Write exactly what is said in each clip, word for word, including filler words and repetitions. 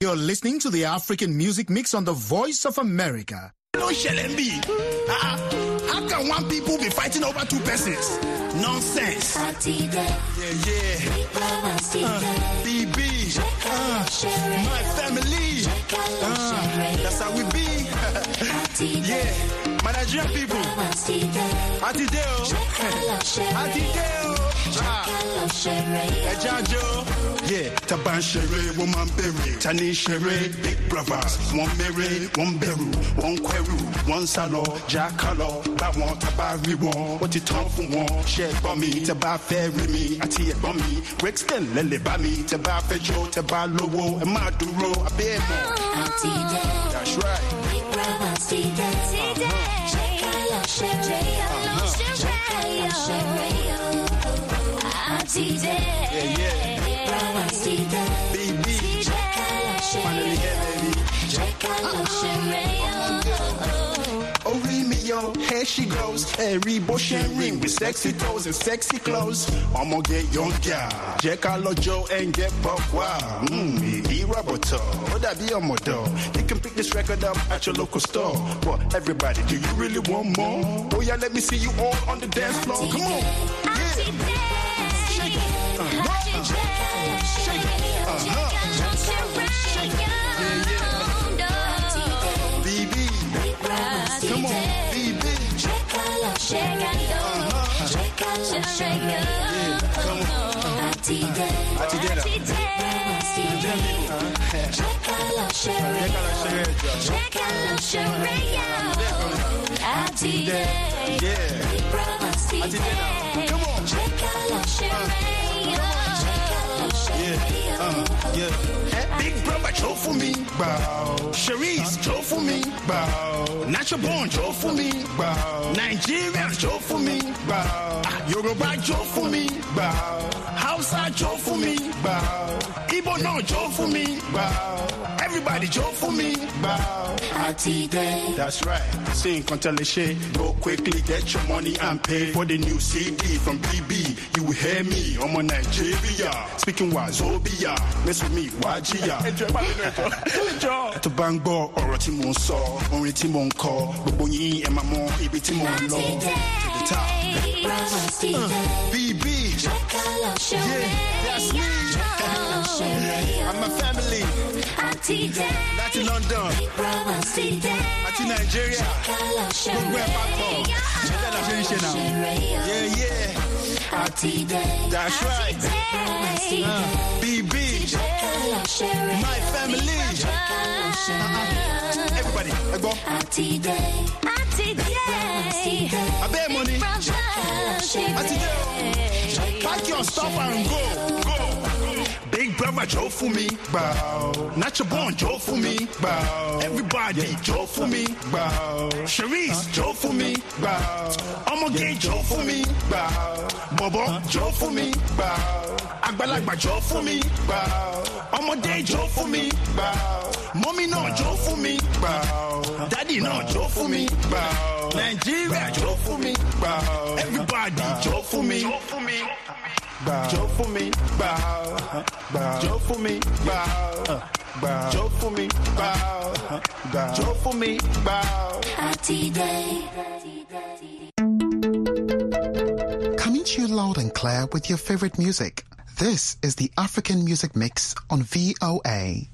You're listening to the African Music Mix on the Voice of America. No Shelembi. Uh, how can one people be fighting over two persons? Nonsense. Yeah, yeah. Uh, B B. Uh, my family. Uh, that's how we be. Yeah. My Nigerian people. Atideo. Atideo. Ejajo. Yeah. Taban Shere, woman berry. Tani Shere, big brothers. One Mary, one Beru, one Kweru, one Salo, Jackalo. That one Tabari one. What you talk for one? Share for me. Taba ferry me. Ati for me. Rexton Lele Bami. Taba Fejo, Taba Lowo. And Maduro. A bear. That's right. Big brothers. Today. Yeah, yeah. Baby, finally here, baby. Oh, Remio, here she goes. Every bush and ring with sexy toes and sexy clothes. I'm gonna get young girl. Jekalo Joe and get buck wow. Mmm, he roboto. Oh, that be a model. You can pick this record up at your local store. But everybody, do you really want more? Oh, yeah, let me see you all on the dance floor. Come on. Yeah. Shake it. Uh-huh. Uh-huh. Shake it. Uh-huh. B B. Come on, B B. Uh-huh. Yeah, come on. Atidera. Yeah. Come on. Yeah, uh, yeah. Big brother, Joe for me, bow. Cherise, Joe for me, bow. Natural born, Joe for me, bow. Nigerian, Joe for me, bow. Yoruba, Joe for me, bow. Hausa, Joe for me, bow. Igbo, no, Joe for me, bow. Everybody, Joe for me, bow. That's right. Sing, Conteleshe. Go quickly, get your money and pay for the new C D from B B. You will hear me, I'm on Nigeria. Speaking Wazobia, mess with me, Wajia. To bang ball, or a Timon saw, or a Timon call, Boboni and Mamon, Ibi Timon law. To the top. Uh, B B. Yeah, that's me. I'm my family. Not in London. Not in Nigeria. Look where I'm from. Yeah, yeah. That's right. Uh, B B. My family. Uh-uh. Everybody, I go. I bet money. Pack your stuff and go. Go. Big brother Joe for me, bow. Natural born Joe for me, bow. Everybody yeah. Joe for me, bow. Cherise huh? Joe for me, bow. I'ma get yeah. Joe for me, bow. Bobo huh? Joe for me, bow. Agbalagba Joe for me, bow. I'ma day Joe for me, bow. Mommy no bow. Joe for me, bow. Huh? Daddy no Joe for me, bow. Nigeria Joe for me, bow. Everybody bow. Joe for me, Joe for me. Bow. Joe for me, bow. Uh, bow. Joe for me, bow. Uh, bow. Joe for me, bow. Uh, bow. Joe for me, bow. Coming to you loud and clear with your favorite music. This is the African Music Mix on V O A.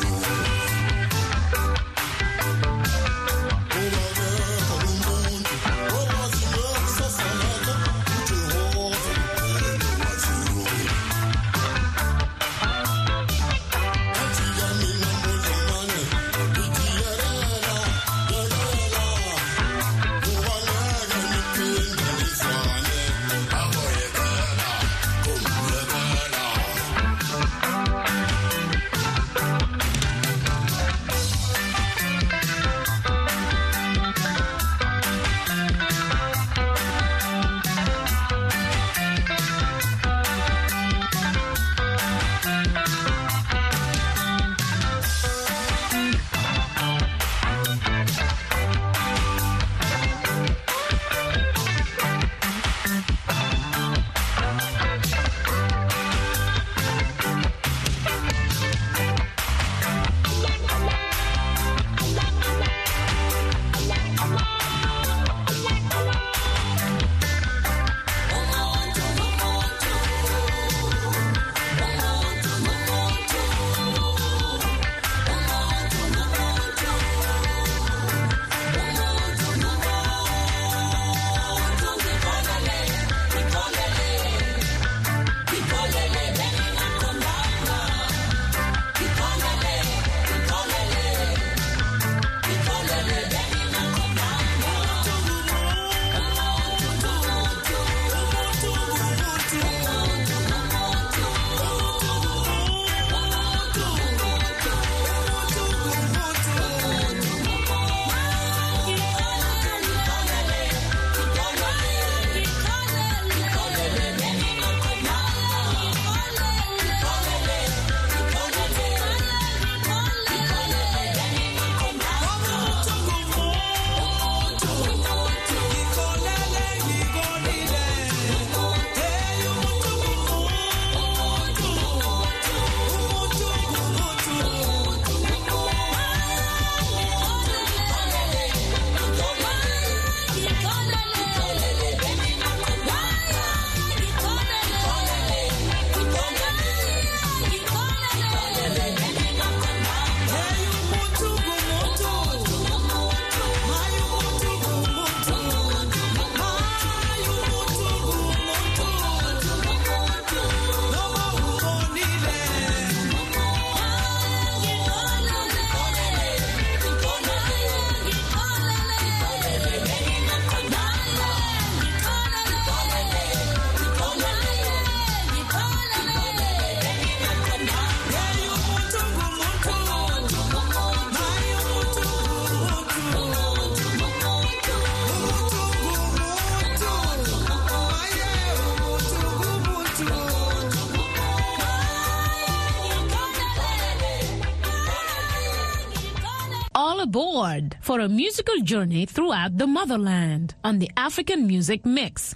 Aboard for a musical journey throughout the motherland on the African Music Mix.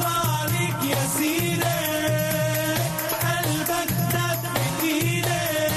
قلبك دق في ايدك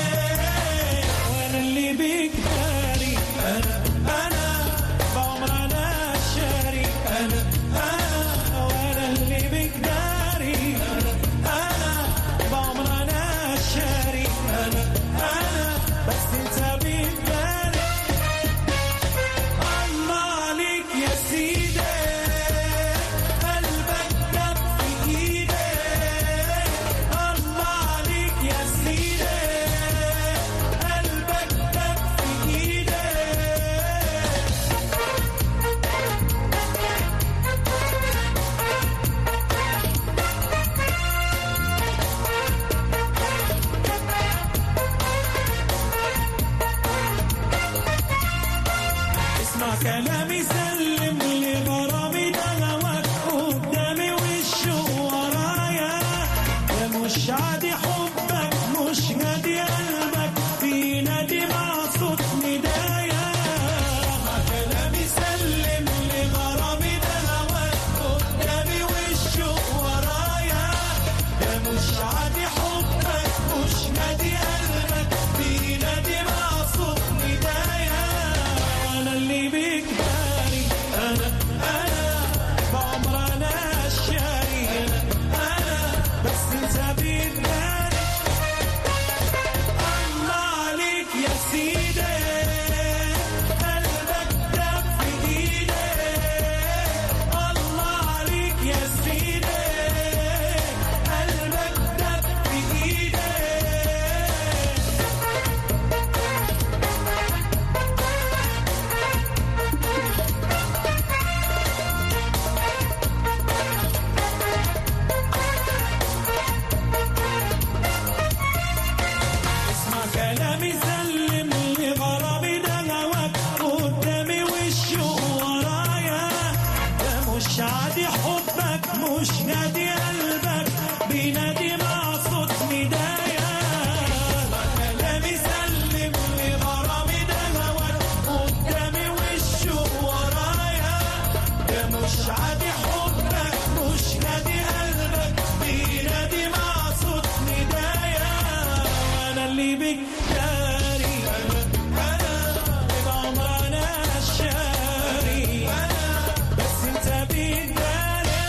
مش عادي حبك مش نادي قلبك بينادي مع صوت ندايا كلامي سلم لغرامي ده هواك قدامي والشوق ورايا ده مش عادي حبك مش نادي قلبك بينادي مع صوت ندايا انا اللي بك داري انا بعمر انا الشاري بس انت بيداري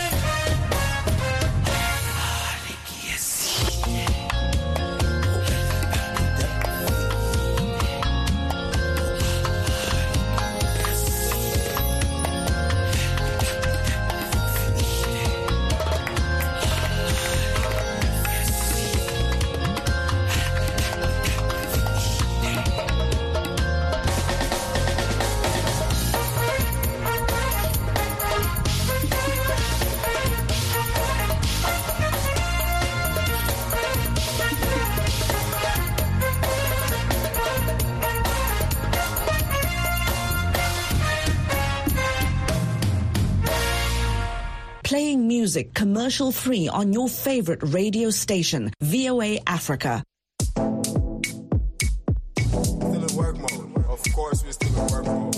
عليك يا سيدي Playing music commercial free on your favorite radio station, V O A Africa. Still in work mode. Of course, we're still in work mode.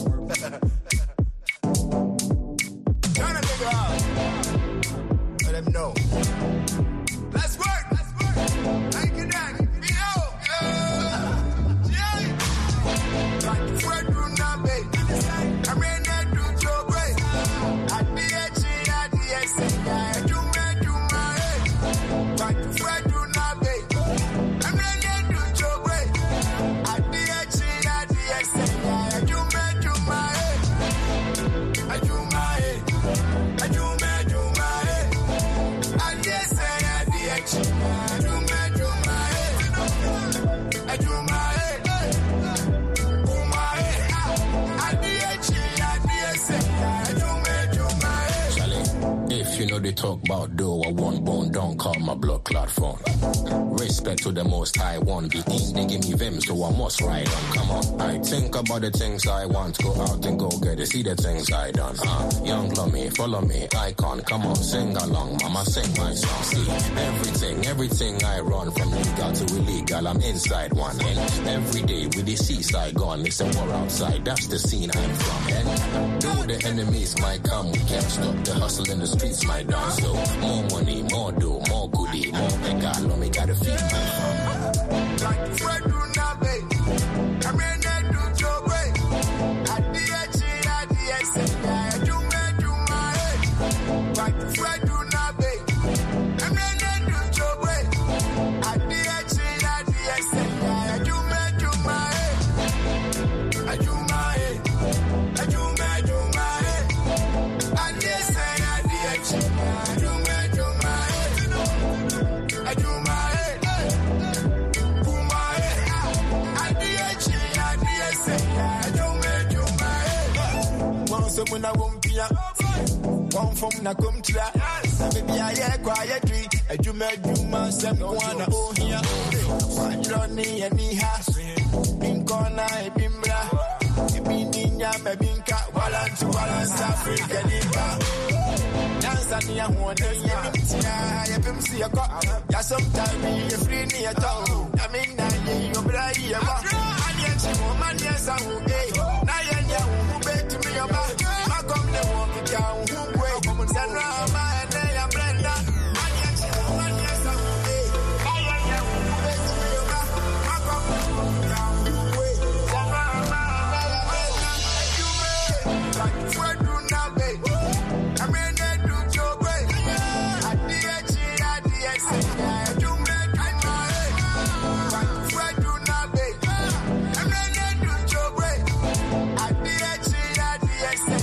Turn a nigga out. Let them know. Let's work. Let's work. Thank you, Daddy. V O. Yeah. Like the word do not make. I ran that dude so great. I did it. You know they talk about dough, I want bone, don't call my blood clot phone. Respect to the most high one, the east they give me vim, so I must ride on. Come on, I think about the things I want, go out and go get it, see the things I done. Uh, young love me, follow me, icon, come on, sing along, mama sing my song. See, everything, everything I run from legal to illegal, I'm inside one. And every day with the seaside gone, it's a war outside, that's the scene I'm from. And though the enemies might come, we can't stop the hustle in the streets. My dance, so more money, more dough, more goodie, more megalo, me gotta feed my fam. Like the Fred do not pay. I ran that dude so great. I did that shit, I did that shit. I do me, do my head. Like the Fred do not pay. I ran that dude so great. I did that shit, I did that shit. I do me, do my head. I do my head. I do me, do my head. I did say I did that shit. I do me, do my head. I do my head. Do my head. I did that shit. I did that shit. I do me, do my head. Once I'm when I won't be a one from na come to that. Baby, I hear quiet tree. I do me, do my self. Wanna go here. My journey and me house. In corner, in bra. Ibinya, babinka. Balance, balance, Africa, Niba. Dance at the one day, yeah, you can see a cop. Yeah, sometimes you're free near town. I mean, you're bright, you're back. And yet, you woman, yes, I will be. Now, you're who bet to me about. I come the walk down, who wait. Send around my and then I'm Brenda. And yet, you woman, yes, I will be. Now, you're who bet to me about. I come the walk down, who wait. Send around my and then I'm Brenda. Like, where do not be? I mean, that dude so great. I did that shit, I did that shit. I do me, do my head. Like, where do not be? I mean, that dude so great. I did that shit, I did that shit.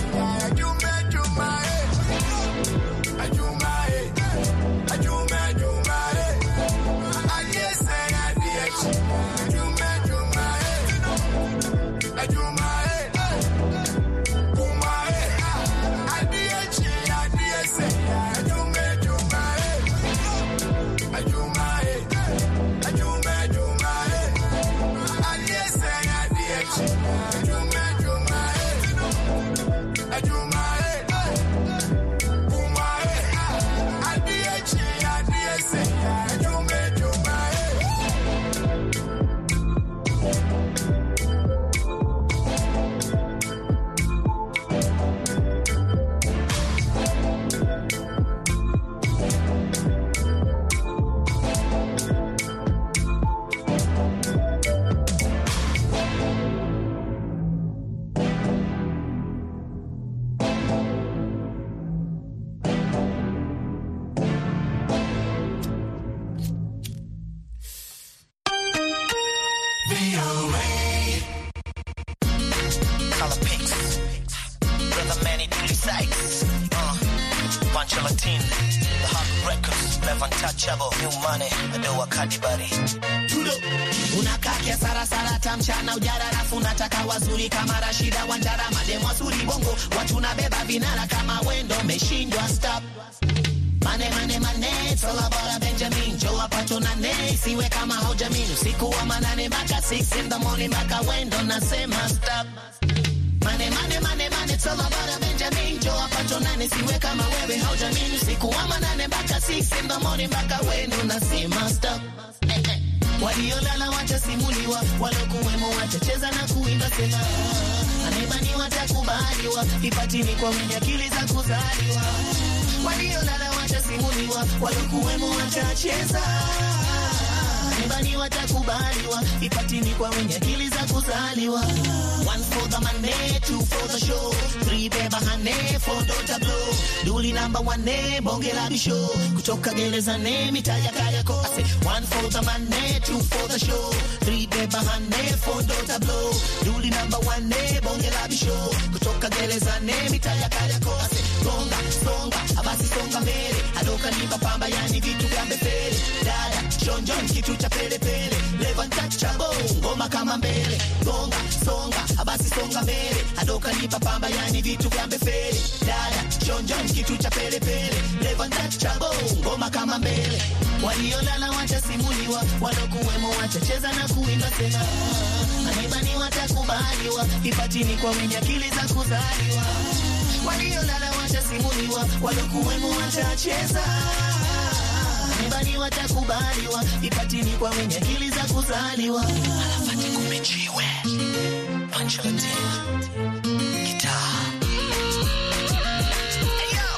thirteen. The Hawk Records, Live Untouchable, New Money, Adoa Kadibari. Unakakia sara sara tamchana ujara rafu unataka wazuri kama Rashida Wanjara mademo wazuri bongo watu nabeba vinara kama wendo meshindwa stop. Mane mane mane it's all about a Benjamin Joe apato na ne siwe kama haujamin usiku wa manane mpaka six in the morning mpaka wendo nasema stop. Mane mane mane mane it's all about a Benjamin Joe apato na ne siwe kama wewe haujamin usiku wa manane mpaka six in the morning mpaka wendo nasema stop. Waliolala watasimuliwa, walokuwemo watacheza na kuimba sema. Anebani watakubaliwa, ipatini kwa wenye akili za kuzaliwa. Waliolala watasimuliwa, walokuwemo watacheza. Anebani watakubaliwa, ipatini kwa wenye akili za kuzaliwa. One for the money, two for the show. Three beba hane, four dota blow. Duli number one ne, bonge la bisho. Kutoka gereza ne, mitaya kayako. I say one for the money, two for the show. Three beba hane, four dota blow. Duli number one ne, bonge la bisho. Kutoka gereza ne, mitaya kayako. I say songa, songa, abasi songa mbele. Adoka nipa pamba yani vitu vya mbele. Dada, shonjon kitu cha pele pele. Live Untouchable, ngoma kama mbele. Songa, songa, abasi songa mbele. Adoka nipa pamba yani vitu vya mbele. Dada, shonjon kitu cha pele pele. Live Untouchable, ngoma kama mbele. Waliolala watasimuliwa, walokuwemo watacheza na kuimba sema. Anibani watakubaliwa, ipatini kwa wenye akili za kuzaliwa. Waliolala watasimuliwa, walokuwemo watacheza. Anibani watakubaliwa, ipatini kwa wenye akili za kuzaliwa. Alafati kumechiwe Panchalati Guitar. Hey yo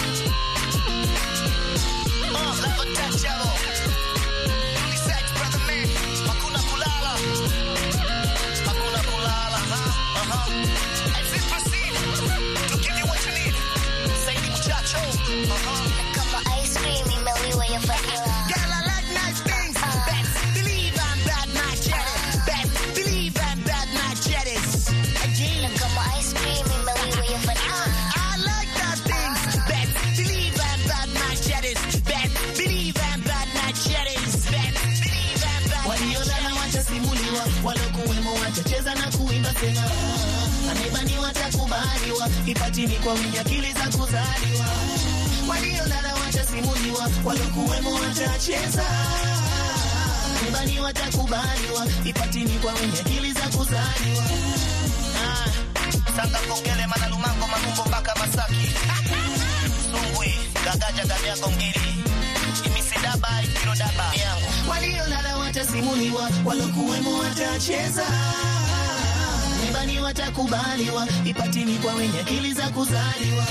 Oh, Live Untouchable Only sex, brother man. Hakuna kulala Hakuna kulala, huh? Uh-huh. As we proceed to give you what you need. Saidi muchacho. Uh-huh. Kama ice cream imeliwa ya vanilla. Girl, I like nice things. Best believe I'm bad, not jealous. Best believe I'm bad, not jealous. Again. Kama ice cream imeliwa ya vanilla. I like that things. Best believe I'm bad, not jealous. Best believe I'm bad, not jealous. Best believe I'm bad. Waliolala watasimuliwa, walokuwemo watacheza na kuimba sema. Anebani watakubaliwa, ipatini kwa wenye akili za kuzaliwa. Waliolala watasimuliwa, walokuwemo watacheza. Anebani watakubaliwa, ipatini kwa wenye akili za kuzaliwa. Ah, Sanga Kongele Manalumango Manumbo mpaka Masaki. Sungwe Gagaja Gamiago Ngiri. Imisidaba Ikirodaba yangu. Waliolala watasimuliwa, walokuwemo watacheza. Anebani watakubaliwa, ipatini kwa wenye akili za kuzaliwa.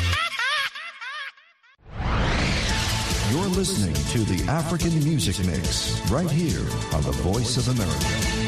You're listening to the African Music Mix, right here on the Voice of America.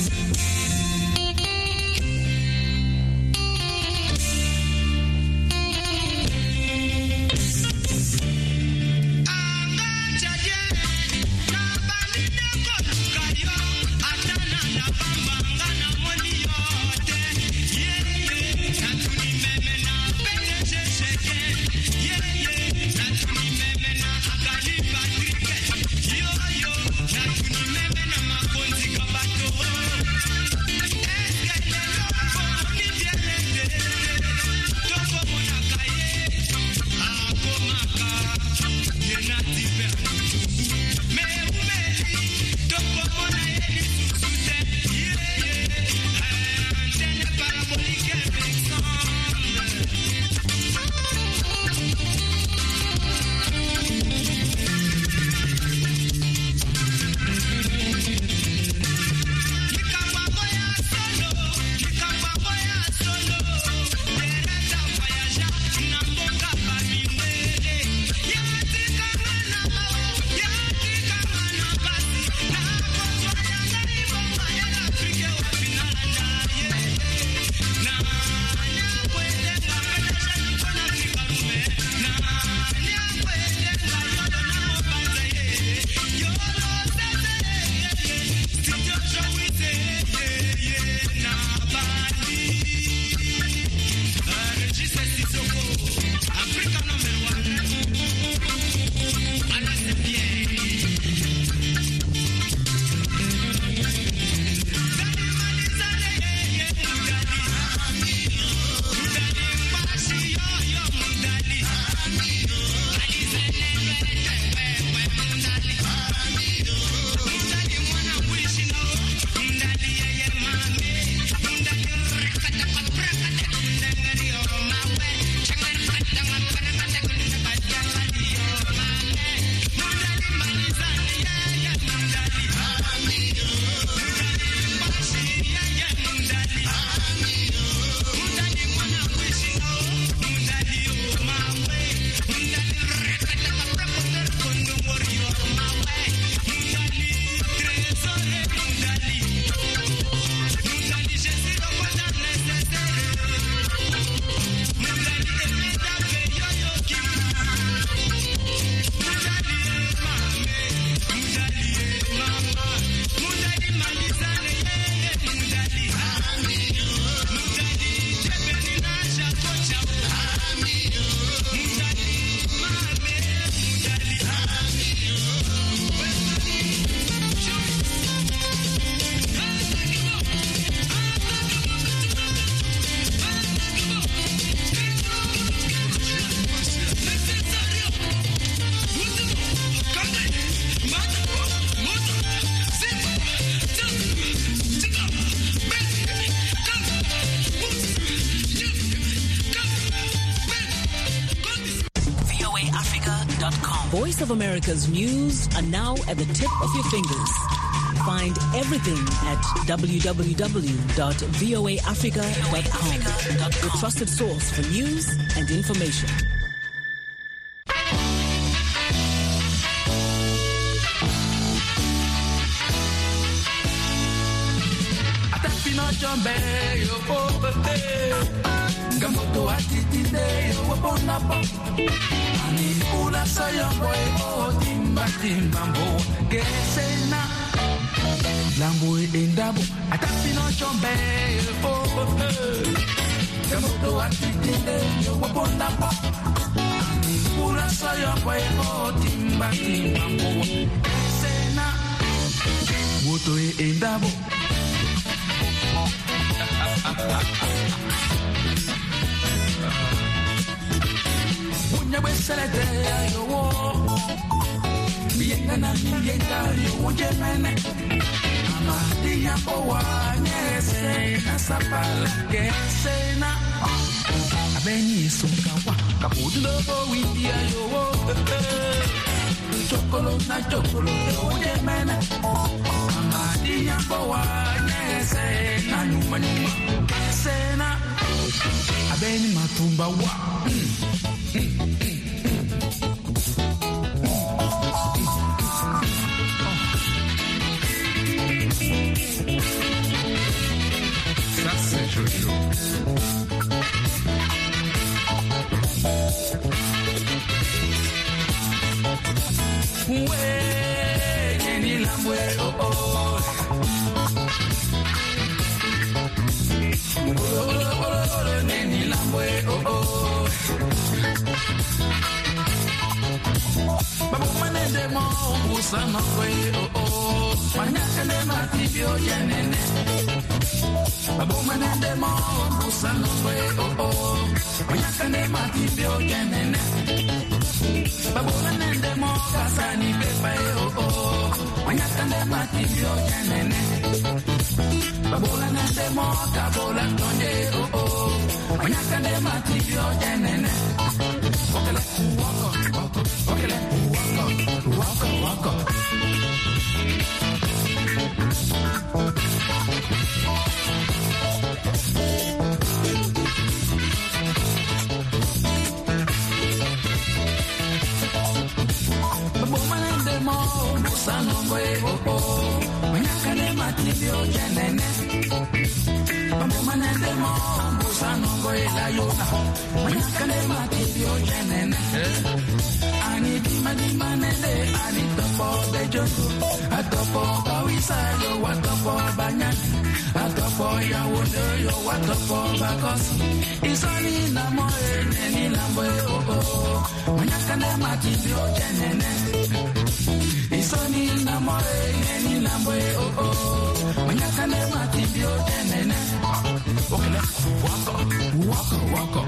Voice of America's news are now at the tip of your fingers. Find everything at w w w dot v o a africa dot com, your trusted source for news and information. Gamoto atitinde yo waponapo ani ula sayambo o timba timba mbo gesena lambo endabo atapino chombe o gamoto atitinde yo waponapo ani ula sayambo o timba timba mbo gesena woto endabo Munya beselete yo wo Bienga na bienga yo wojemene Amadi ya bowa nyese na sapala kesena Abeni sunkawa kapudu lobo windia yo wo Chokolo na chokolo yo wojemene Amadi ya bowa nyese na nyuma nyuma kesena Abeni matumba wa Jojo. Mwe, nini la mwe, oh oh. Olo, olo, olo, olo, nini la mwe, oh oh. Babu manende mo, usano kwe, oh oh. Manyaka ne matibio yenene. Babu manende mo, usano kwe, oh oh. Manyaka ne matibio yenene. Babu manende mo, kasani pepe, oh oh. Manyaka ne matibio yenene. Babu manende mo, kabola tonye, oh oh. Manyaka ne matibio yenene. Wakele, wako, wako, wakele, wako, wako, wako. Babumanende mo, busano kwe, oh oh. Manyaka ne matibio yenene. Babumanende mo, busano kwe, la yona. Manyaka ne matibio yenene. Ani dima dima nende, ani topo de jojo. Atopo kawisa yo, watopo banyani. Atopo ya wonde yo, watopo bakosi. Isoni na moe, neni na moe, oh oh. Manyaka ne matibio yenene. Isoni na moe, neni na moe, oh oh. Manyaka ne matibio yenene. Okele, wako, wako, wako.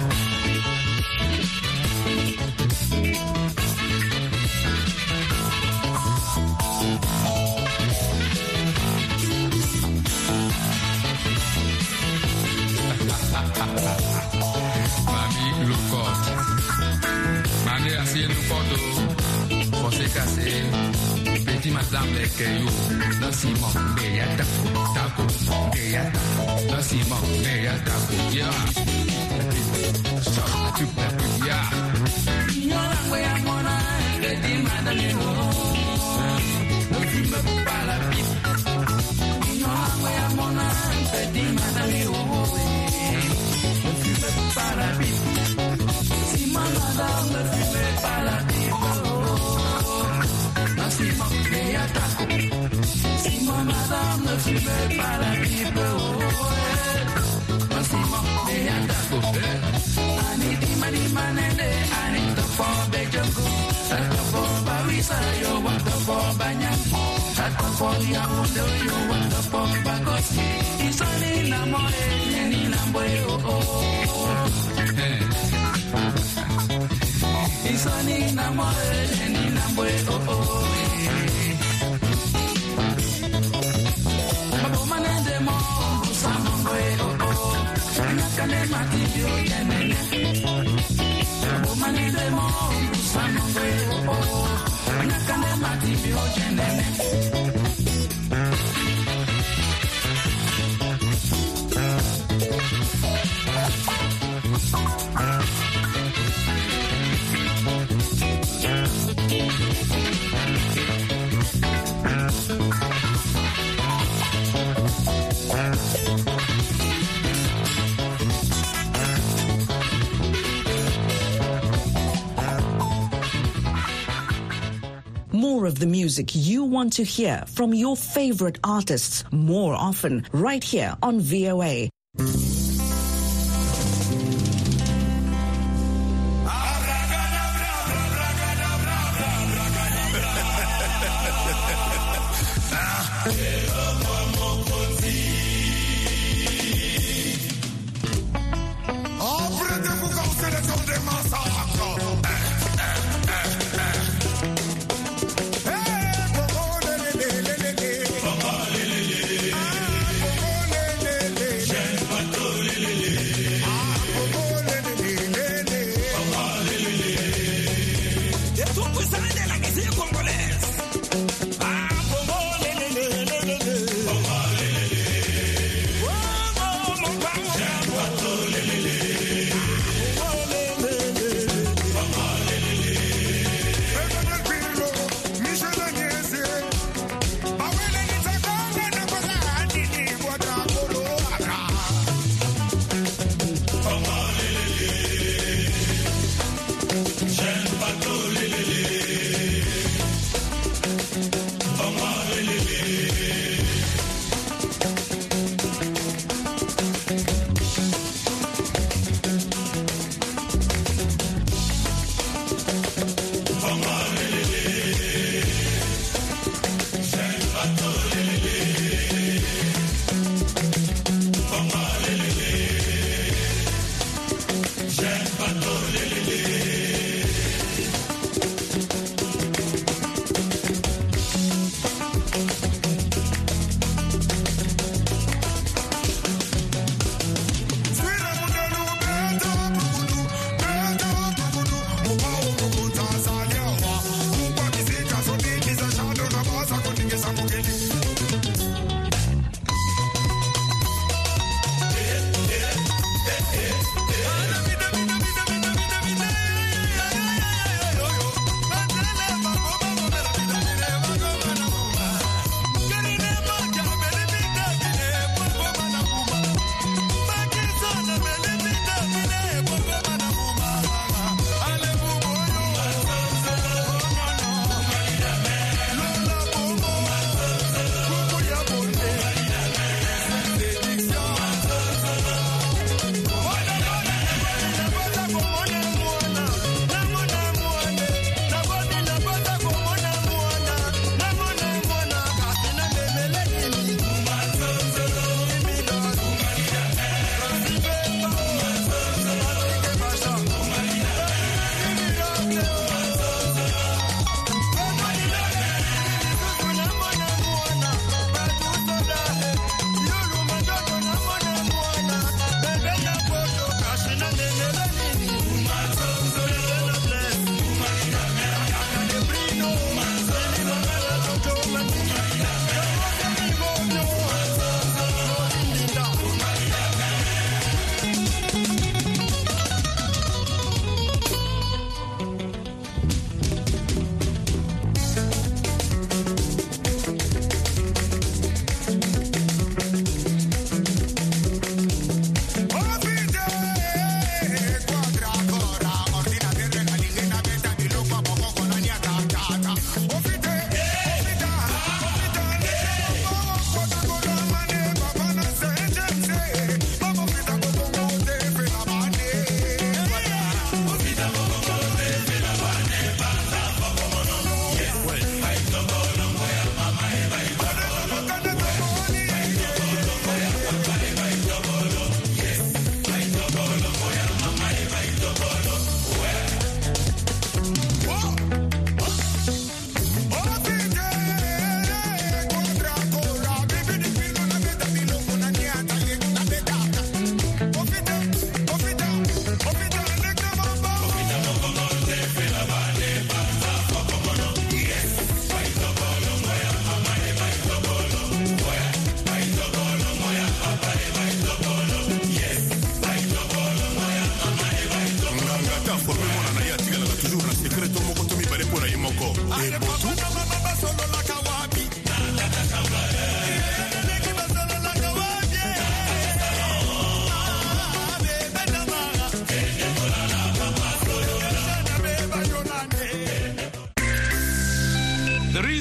Mami, look out. Mami, I see look out. For se casser. Petit madame, les cailloux. Dans Simon, mais y'a taco, taco, mais y'a taco. Dans Simon, mais y'a taco, yeah. So, tu peux, yeah. Y'a way I'm gonna, petit madame, you know. Ne fume pas la pipe. Y'a way I'm gonna, petit madame, you know. Ne fume pas la pipe. Si ma madame ne fume pas la pipe. Non, si ma mais y'a taco. Si ma madame ne fume pas la pipe. Non, si ma mais y'a taco. Ani di mani manende, ani to for bejogo. Ato for bawisa yo, wato for banyak. Ato for ya undo yo, wato for bagosi. Isoni na moe, neni na moe oh oh. Isoni na moe, neni na moe oh oh. Babu manende mo, busano moe oh oh. Nakane matibio yenene. Babu manende mo, busano moe oh oh. Nakane matibio yenene. More of the music you want to hear from your favorite artists more often right here on V O A. Hey,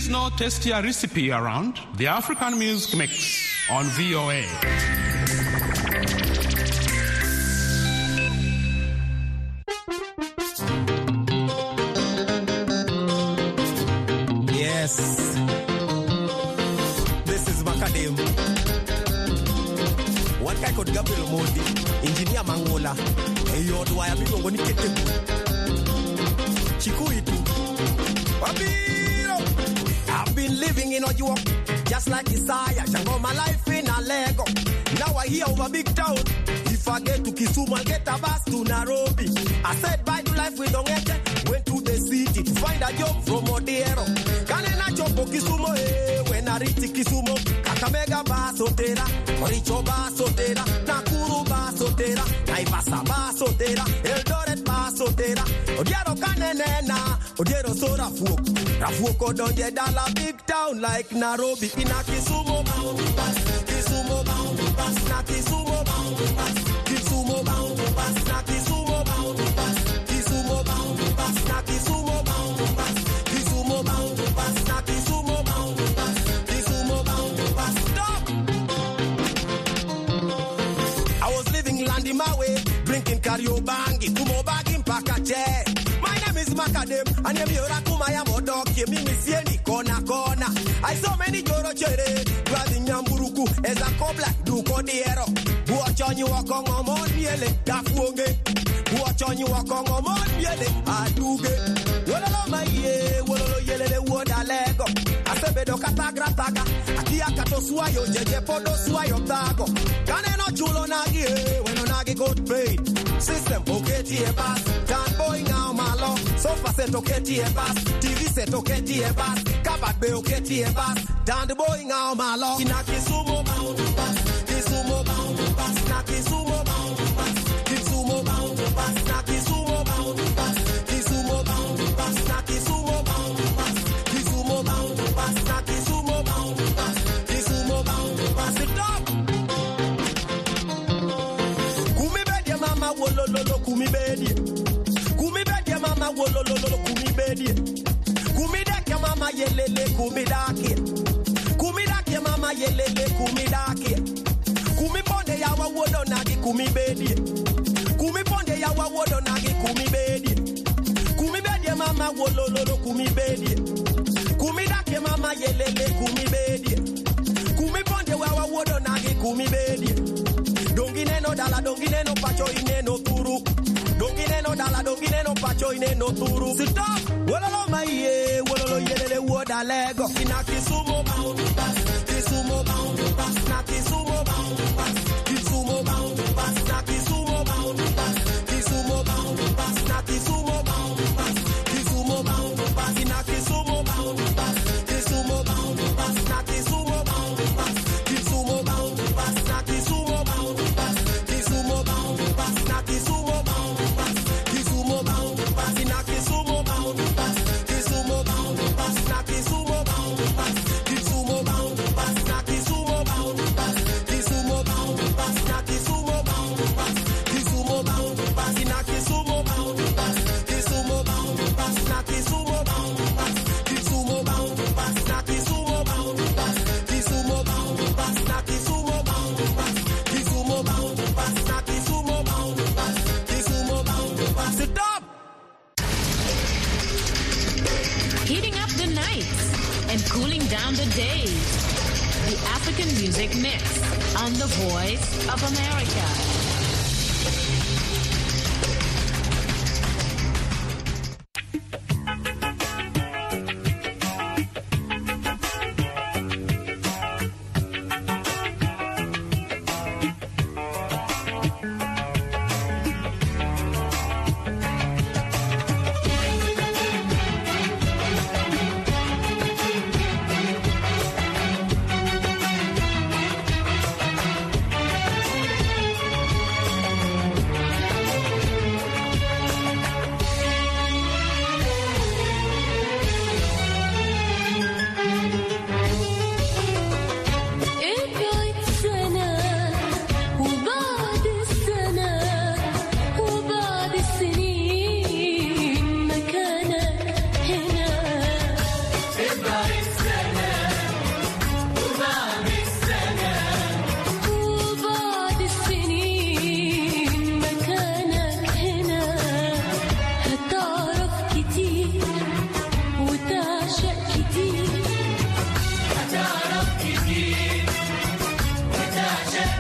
is no tastier recipe around. The African Music Mix on V O A. Yes. This is Macadam. One guy called Gabriel Modi, Engineer Mangola. Hey, yo, do I have been going to get him? Chikuitu. I've been living in Ojuo, just like Isaiah. Jango my life in a Lego. Now I hear over big town. If I get to Kisumu, I'll get a bus to Nairobi. I said bye to life with Ongete. Went to the city to find a job from Odiero. Kanena chopo Kisumu, eh. When I reach Kisumu, Kakamega basotera, Oricho basotera, Nakuru basotera, Naivasa basotera, Eldoret basotera, Odiero kanenena, Odiero so Rafuoko. Rafuoko donje dala big town like Nairobi. In a Kisumu bound pass, Kisumu bound pass, na Kisumu bound pass, Kisumu bound pass, na Kisumu bound pass, Kisumu bound pass, na Kisumu bound pass, Kisumu bound pass, na Kisumu bound pass, Kisumu bound pass. Stop! I was living land in my way, drinking Kariobangi, Kumo bagging Pakache. My name is Macadam, and I'm your Akumaya Modoki, Mimi Sieni, Kona Kona. I saw many Joro Chere, driving Yamburuku, as a cobla, Duko Diero. Watch on you walk on a mon yele, Dafuge. Watch on you walk on a mon yele, Aduge. Wolo my ye, Wolo yele, Woda Lego. Asebedo Katagrataga, Akia Kato Suayo, Jeje Podo Suayo Tago. Kaneno Chulo Nagi, when Onagi got paid. System, okay, T bus. Tan boy now, malo. Sofa set, okay, T bus. T V set, okay, T bus. Kabak be, okay, T bus. Tan the boy now, malo. Inaki sumo bound bus. Kisumo bound bus. Naki sumo bound bus. Kisumo bound bus. Naki sumo bound bus. Kisumo bound bus. Naki sumo bound bus. Kisumo bound bus. Naki sumo bound bus. Kisumo bound bus. Sit up. Mama wolololo kumi bedi, kumi bedi mama wolololo kumi bedi, kumi dake mama yelele kumi dake, kumi dake mama yelele kumi dake, kumi ponde ya wawodo nagi kumi bedi, kumi ponde ya wawodo nagi kumi bedi, kumi bedi mama wolololo kumi bedi, kumi dake mama yelele kumi bedi, kumi ponde ya wawodo nagi kumi bedi. Dongine no dala, dongine no pacho ine no turu. Dongine no dala, dongine no pacho ine no turu. Sit up! Wololo maye, wololo yelele woda lego. Ina Kisumu bound pass, Kisumu bound pass, na Kisumu bound pass, Kisumu bound pass, na Kisumu bound pass, Kisumu bound pass, na Kisumu bound pass, Kisumu bound pass, ina Kisumu bound pass, Kisumu bound pass, na Kisumu bound pass, Kisumu bound pass, na Kisumu bound. Kisumo bound pass, na Kisumo bound pass, Kisumo bound pass, na Kisumo bound pass, Kisumo bound pass, na Kisumo bound pass, Kisumo bound pass, na Kisumo bound pass, Kisumo bound pass, na Kisumo bound pass, Kisumo bound pass, na Kisumo bound pass, Kisumo bound pass, na Kisumo bound pass, Kisumo bound pass, na Kisumo bound pass, Kisumo bound pass, na Kisumo bound pass, Kisumo bound pass, na Kisumo bound pass, Kisumo bound pass. Sit up! Heating up the nights and cooling down the days. The African Music Mix on the Voice of America.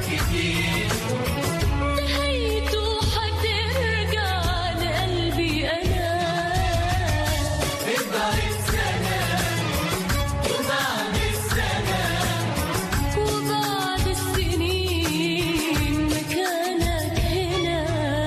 كتير نهايته حترجع لقلبي أنا تفضل السنة وبعد السنة وبعد السنين مكانك هنا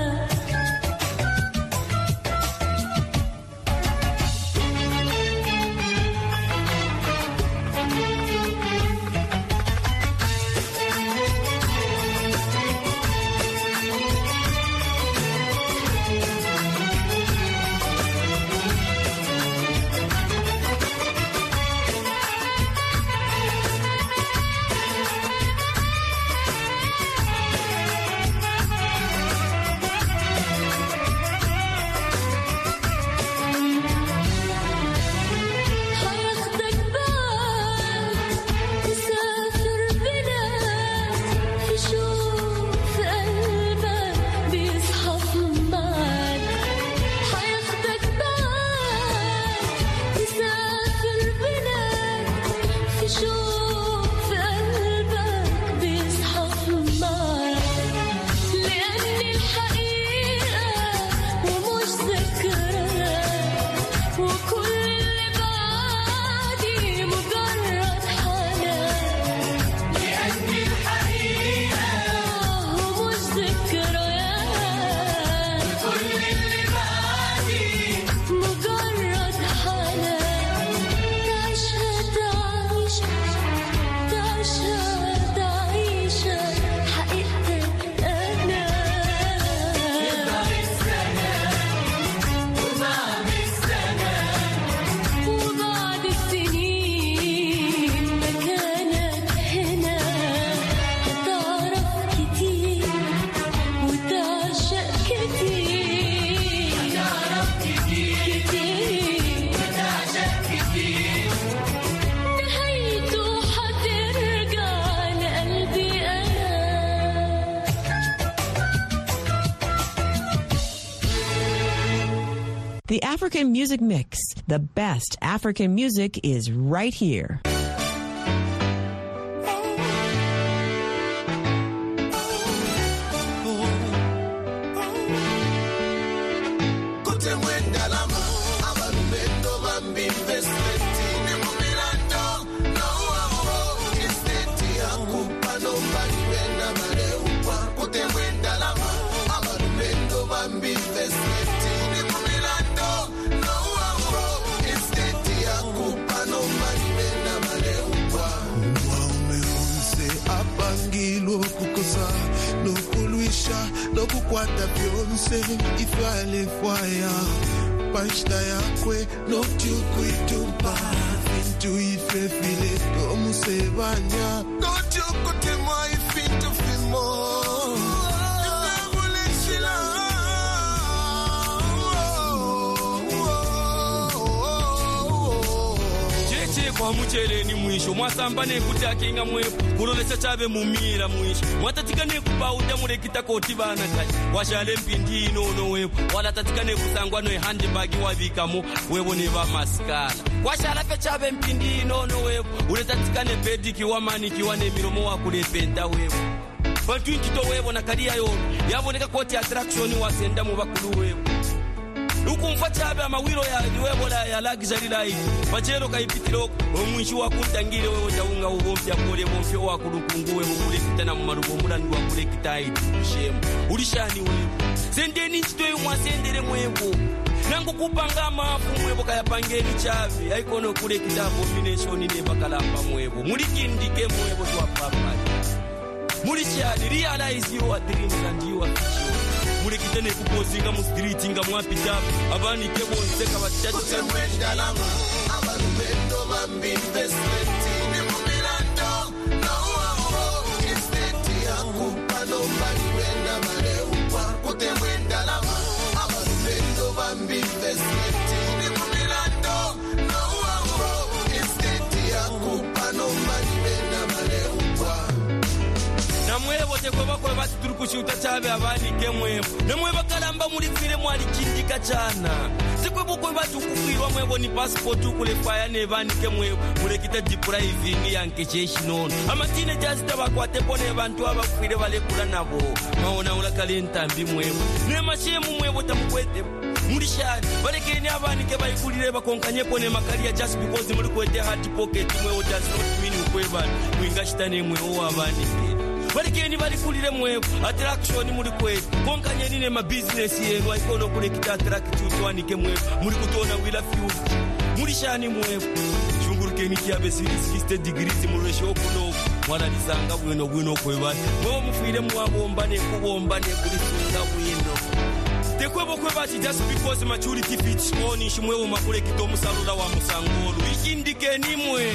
هياخدك بعد تسافر بلاد في شوق في قلبك بيصحى في معاد هياخدك بعد تسافر بلاد في شوق في قلبك بيصحى في معاد لأن الحقيقة ومش ذكريات وكل اللي بعدي مجرد حنان لأن الحقيقة ومش ذكريات كل اللي بعدي مجرد حنان تعيشها تعيشها تعيشها تعيشها حقيقتك أنا تفضل السنة وبعد السنة وبعد السنين مكانك هنا هتعرف كتير وتعشق كتير هتعرف كتير كتير وتعشق كتير نهايته حترجع لقلبي أنا The African Music Mix. The best African music is right here. Kote mwenda lamu abalumendo bambi investmenti ne mumirando no wao estate yakupa no bali benda maleupa kote mwenda lamu abalumendo bambi investmenti ne mumirando no wao estate yakupa no bali benda maleupa waume onse apangilo kukosa no kulwisha no kukwata vyonse ifale fwaya pashta yakwe no tukuitupa fintu ife file tomusebanya no tukutema ifintu fimo ifebulishila cheche kwa muchere ni mwisho mwasamba nekutakinga mwepo kulolesa chabe mumira mwisho mwatatika nekupauda murekita koti bana kati washale mpindi inono wepo wala tatika nekusangwa no handbag wabikamo webo ne ba maskala washala pe chabe mpindi inono wepo uletatika ne pediki wamaniki wane miromo wa kulependa wepo bantu nkito webo na kadia yo yaboneka koti attraction wasenda mu bakulu wepo ukumfa chabe amawiro ya webola ya luxury life bachero kaipitiro omwishi wakutangire wewe taunga ubompya kole bompyo wakulukungu wewe kulekita na marubo mulandu wakulekita iti shemu ulishani wewe sendeni nchitoyo mwasendere mwebo nangu kupanga mafu mwebo kayapangeni chabe aikono kulekita combination ne bakalamba mwebo mulikindike mwebo twa papa mulishani realize your dreams and your vision mulikite ne kupozinga mu street nga mwapita abani kebo nseka batatu mwenda lamu abalumendo bambi investmenti ne mumirando no wao estate yakupa no bali benda maleupa kote mwenda lamu abalumendo bambi investmenti ne mumirando no wao estate yakupa no bali benda maleupa namwebo tekwebakwe bati turi kushuta chabe abanike mwebo nemweba kalamba muri fire mwali kindika chana sikwebukwe bati ukufirwa mwebo ni passport ukule fire ne banike mwebo mulekita depriving yanke cheshinono amatine just tabakwate pone bantu abafire balekula nabo maona ulakale ntambi mwebo ne mashemu mwebo tamukwete mulishani balekeni abanike bayikulire bakonkanye pone makaria just because muri kwete hard pocket mwebo does not mean ukweba mwinga shitane mwebo abanike balikeni balikulire mwebo attraction muri kwete konkanye nine ma business yenu ayikono kulekita attract wanike mwebo muri kutona wila fuel muri shani mwebo chungurukeni kiabe sixty degrees muri shokuno mwana lisanga bwino bwino kweba mwebo mufire mwabomba ne kubomba ne kulisunga bwino tekwebo kwebati just because maturity fits on ishimwewo makulekito musalula wa musangolo ikindikeni mwe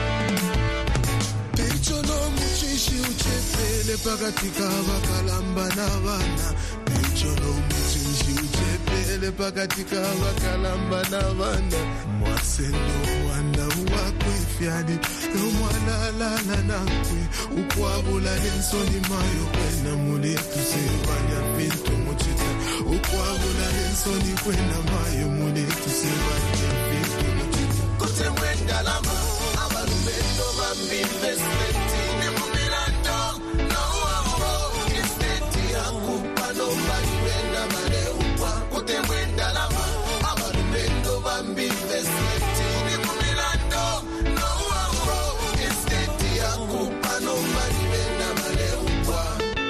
Pichono muchishi uchepele pakatika vakalamba navana Pichono muchishi uchepele pakatika vakalamba navana Mwasendo wanda wakwifyadi Yomwalalala nakwe Ukwabula nensoni mayo kwena muletu sevanya pinto muchita Ukwabula nensoni kwena mayo muletu sevanya pinto muchita Kote mwenda lama Abalumendo bambi investmenti ne mumirando no ambo Isteti akupa no mbani wenda male upa Kote mwenda lama Abalumendo bambi investmenti ne mumirando no ambo Isteti akupa no mbani wenda male upa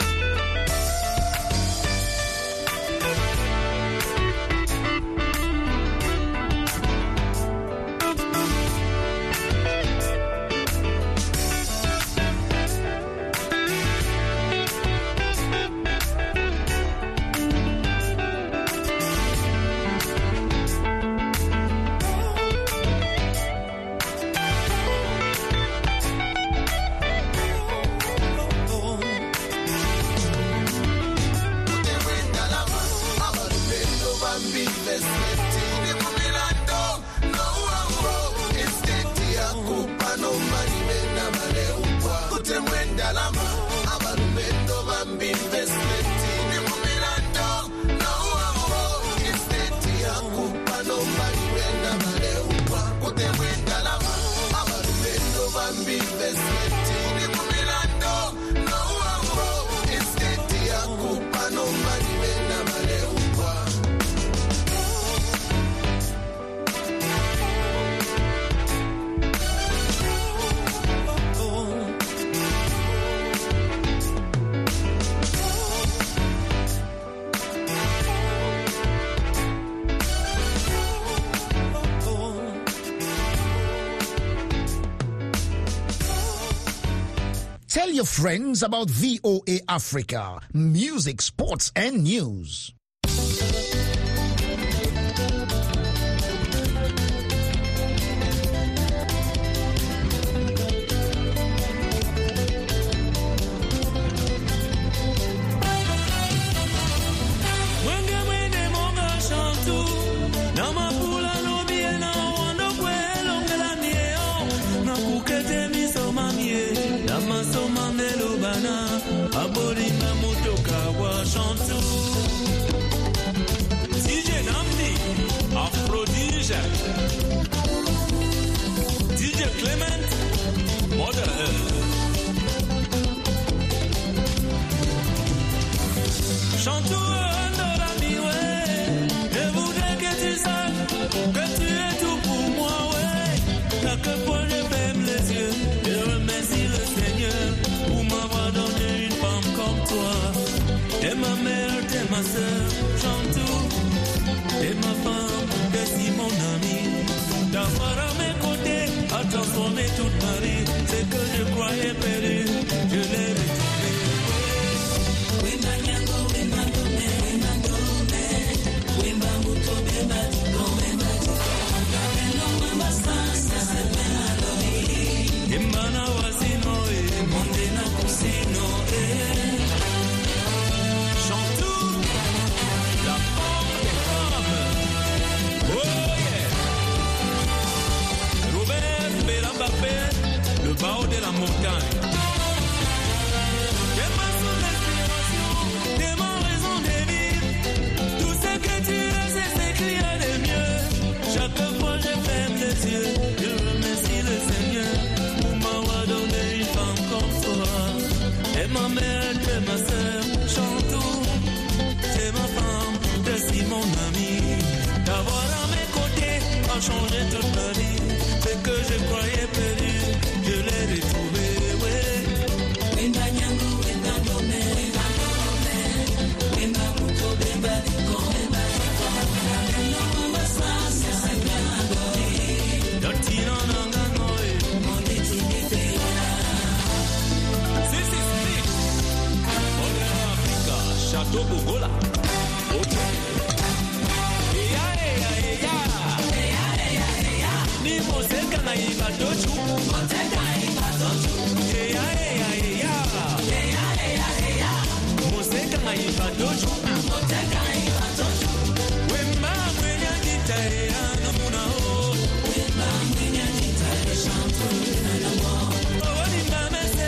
Tell your friends about V O A Africa, music, sports, and news. D J Clement, Mother Earth. Chante dans la miouais, je voudrais que tu saches que tu es tout pour moi, ouais. T'as que point je ferme les yeux, je remercie le Seigneur pour m'avoir donné une femme comme toi. T'es ma mère, t'es ma soeur, chante tout, t'es ma femme, t'es si mon ami. D'avoir à mes côtés, à transformer toute ma vie, c'est que je croyais perdu, je l'ai retrouvé. Chantou t'es ma sœur, Chantou, t'es ma femme, t'es si mon ami. D'avoir à mes côtés a changé toute ma vie. Ce que je croyais perdu, je l'ai retrouvé, ouais. Wenda nyangu, wenda ngome, wenda ngome, wenda muto, wenda diko, wenda diko, wenda mama sasa, wenda ngoi, dotino nanga ngoi, mondi tinipe. Si, si, si, on est en Africa, Château Bogola. Ni moseka na ibatochu, moseka na ibatochu. Eya eya eya, eya eya eya. Moseka na ibatochu, moseka na ibatochu. Wemba mwenya gitaria numuna o, wemba mwenya gitaria chantu na mo. Ori mama se,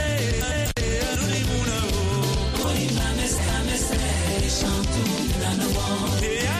ori muna o, ori mama se mama se chantu na mo. Eya